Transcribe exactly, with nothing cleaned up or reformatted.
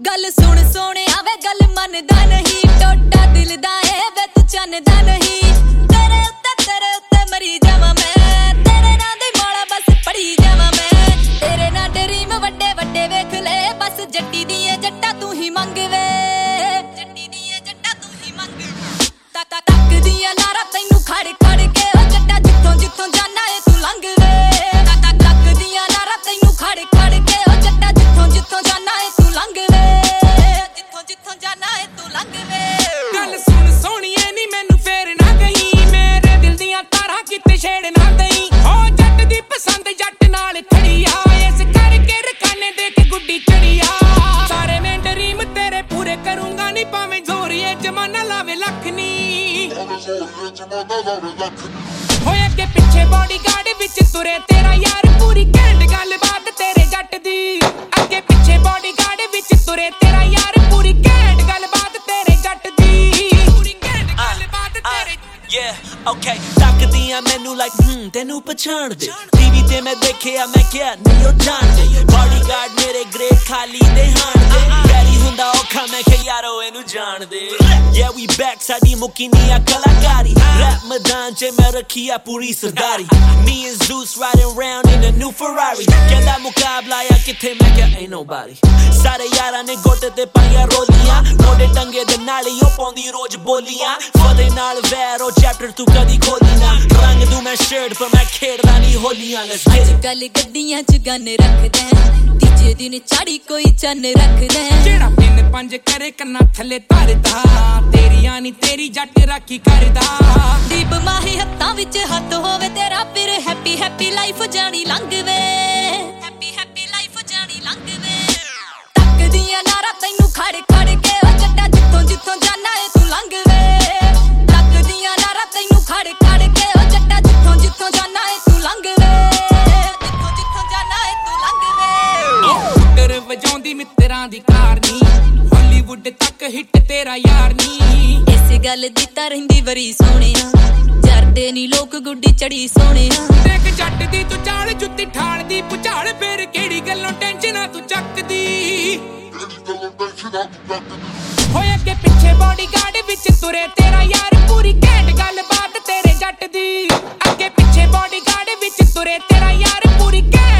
गल सुन सोने आवे गल मनदा नहीं टोटा दिल दा ए वे तू चन्नदा नहीं तेरे उत्ते तेरे उत्ते मरी जावां मैं तेरे नां दी माला बस पड़ी जावां मैं तेरे नां ड्रीम वड्डे वड्डे वेख ले बस जट्टी दी ए जट्टा तू ही मंग वे जट्टी दी ए जट्टा तू ही मंग तक तक तक दियां नारा तैनू खड़ खड़ के ओ जट्टा जिथों जिथों जाना ए तू लंघ वे तक तक तक दियां नारा तैनू खड़ खड़ के ओ जट्टा जिथों जिथों जाना ए तू लंघ वे जिथों जिथों जाना ए तू लंघ वे गल सुन सोहणिए नी मैनू फेर ना गई मेरे दिल दियां तारां किते छेड़ ना दई ओ जट दी पसंद जट नाल खड़ी आ इस करके रखाने दे के गुड्डी चढ़ी आ सारे मैं ड्रीम तेरे पूरे करूंगा नी भावें जोर ये जमाना लावे लख नी होए अगे पिछे बॉडीगार्ड विच तुरे तेरा यार पूरी घैंट गल बात तेरे जट दी अगे पिछे बॉडीगार्ड विच तुरे तेरा यार पूरी घैंट गल बात तेरे जट दी पूरी घैंट गल बात तेरे yeah okay तकदियां मैनू like हम्म तैनू पछाण दे टीवी ते मैं देखिया मैं क्या नहीं ओ जान दे बॉडीगार्ड मेरे ग्रेट खाली दे हाण दे गैरी हुंदा औखा मैं कि यारो एनू जान दे yeah we back साडी मुक्की नी आ कलाकारी रैप मैदान च मैं रखी आ पूरी सरदारी me and Zeus riding round in a new Ferrari कहंदा मुकाबला या किथे मैं क्या ain't nobody सारे यारां ने गोटे ते पाईया रोलियां मोडे टंगे दे नाल ही ओ पौंदी रोज बोलियां फदे नाल वैर ओ चैप्टर तू कदी खोली ना रंग दूं मैं शर्ट पर मैं खेड़दा नी होलियां let's get it गल गड्डियां च गन रखदे तीजे दिन चाड़ी कोई चन्न रखदे जेड़ा पिन पंज करे कन्ना थले धरदा तेरी आनी तेरी जट राखी करदा दीप माही हत्थां विच हत्थ होवे तेरा फिर हैप्पी हैप्पी लाइफ जानी लंघ वे हैप्पी हैप्पी लाइफ जानी लंघ वे तक दियां नारा तैनू खड़ खड़ के ओ जट्टा जिथों जिथों जाना ए तू लंघ वे तक दियां नारा तैनू खड़ खड़ के ओ जट्टा जिथों जिथों जाना ए तू लंघ वे जिथों जिथों जाना ए तू लंघ वे कर वजाउंदी मित्तरां दी कार नी हालीवुड तक हिट तेरा यार नी इस गल दी तां रहिंदी वरी सोहणिया जरदे नी लोक गुड्डी चढ़ी सोहणिया देख जट दी तू चाल जुत्ती ठाल दी पुचाल फिर केड़ी गल्लों टेंशना तू चकदी होए अगे पिछे बॉडीगार्ड विच तुरे तेरा यार पूरी घैंट गल बात तेरे जट दी अगे पिछे बॉडीगार्ड विच तुरे तेरा यार पूरी घैंट